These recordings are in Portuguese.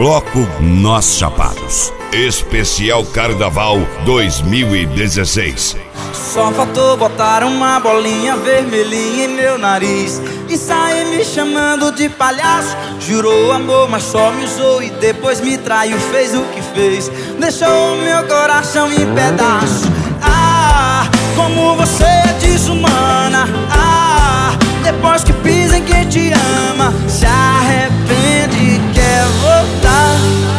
Bloco Nós Chapados. Especial Carnaval 2016. Só faltou botar uma bolinha vermelhinha em meu nariz e sair me chamando de palhaço. Jurou amor, mas só me usou e depois me traiu, fez o que fez, deixou meu coração em pedaços. Ah, como você é desumana. Ah, depois que pisa em quem te ama, se arrepende e quer voltar.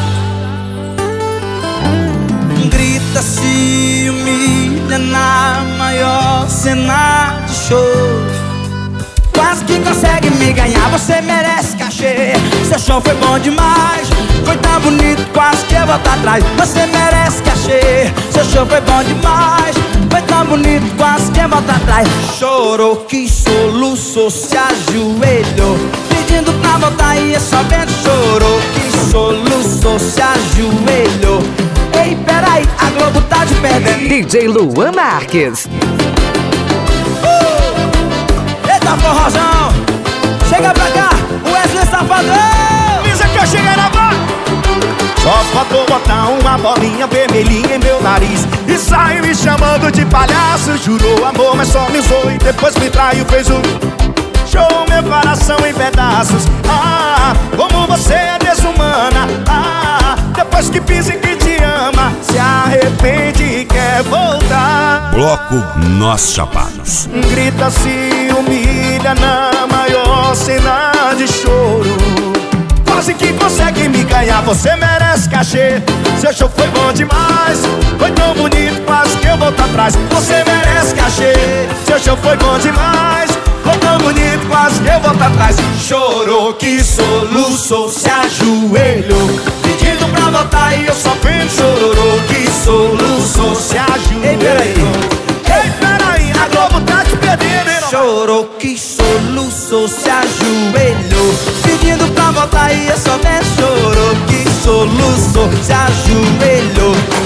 Grita, se humilha na maior cena de show. Quase que consegue me ganhar, você merece cachê. Seu show foi bom demais, foi tão bonito, quase que eu volto atrás. Você merece cachê. Seu show foi bom demais, foi tão bonito, quase que eu volto atrás. Chorou, que soluçou, se ajoelhou, pedindo pra voltar e é só vendo. Chorou, que soluçou, se ajoelhou. Ei, peraí, a Globo tá te perdendo. DJ Luan Marques. Eita forrozão, chega pra cá, o Wesley Safadão. Avisa que eu cheguei na barra. Só faltou botar uma bolinha vermelhinha em meu nariz e saiu me chamando de palhaço. Jurou amor, mas só me usou e depois me traiu, fez o show, meu coração em pedaços. Ah, como você é desumana. Ah, depois que pisa em quem te ama, se arrepende e quer voltar. Bloco Nós Chapados. Grita, se humilha na maior cena de choro. Quase que consegue me ganhar, você merece cachê. Seu show foi bom demais, foi tão bonito, quase que eu volto atrás. Você merece cachê. Seu show foi bom demais, foi tão bonito, quase que eu volto atrás. Chorou, que soluçou, se ajoelhou, pedindo pra voltar e eu só vendo. Chorou, que soluçou, se ajoelhou. Ei, peraí, a Globo tá te perdendo, hein? Chorou, que soluçou, se ajoelhou, pedindo pra voltar e eu só vendo. Chorou, que soluçou, se ajoelhou.